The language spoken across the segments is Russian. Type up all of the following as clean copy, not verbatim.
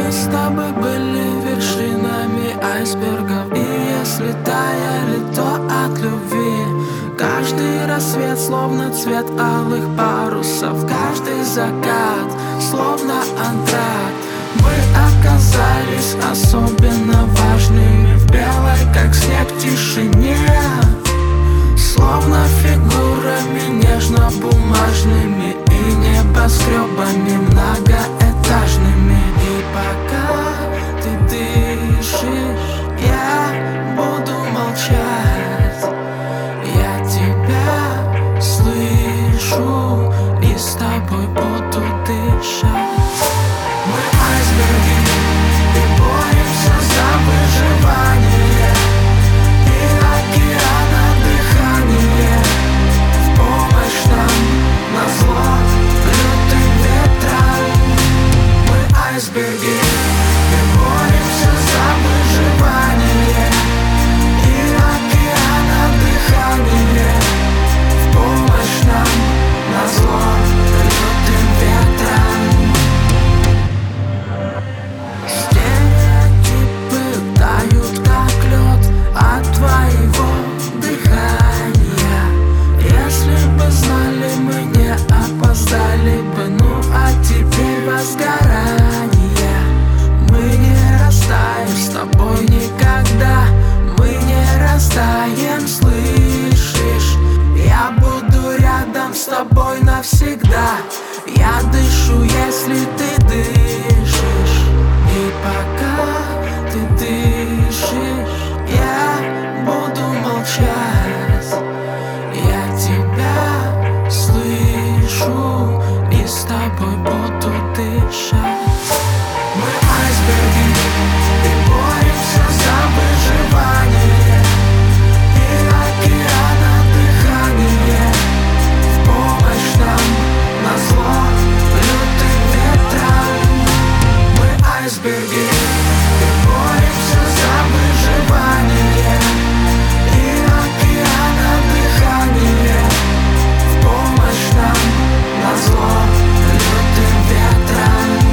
Мы с тобой были вершинами айсбергов, и если таяли, то от любви. Каждый рассвет словно цвет алых парусов, каждый закат словно антракт. Мы оказались особенно важными в белой, как снег, тишине, словно фигурами нежно-бумажными и небоскребами многоэтажными. И пока ты дышишь, я буду молчать. Я тебя слышу и с тобой буду дышать. Мы айсберги и боремся за выживание, и океана дыхание в помощь нам назло лютым ветрам. Мы айсберги и боремся за выживание, и океана дыхание в помощь нам назло лютым ветрам. Стереотипы тают как лед от твоего дыхания. Если бы знали, мы не опоздали бы. Ну а теперь возгорание. Мы не растаем с тобой никогда. Мы не растаем, слышишь? Я буду рядом с тобой навсегда. Я дышу, если ты дышишь. И пока ты дышишь, я буду молчать. Я тебя слышу и с тобой буду дышать. Мы айсберги и боремся за выживание, и океана дыхание в помощь нам назло лютым ветрам. Мы айсберги и боремся за выживание, и океана дыхание в помощь нам назло лютым ветрам.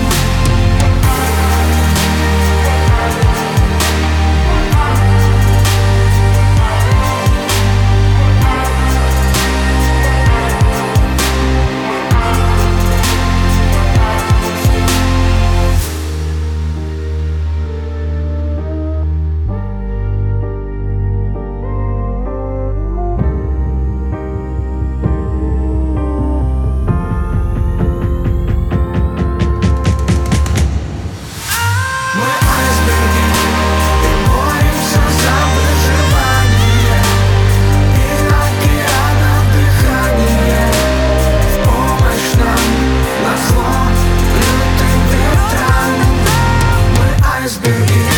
Айсберги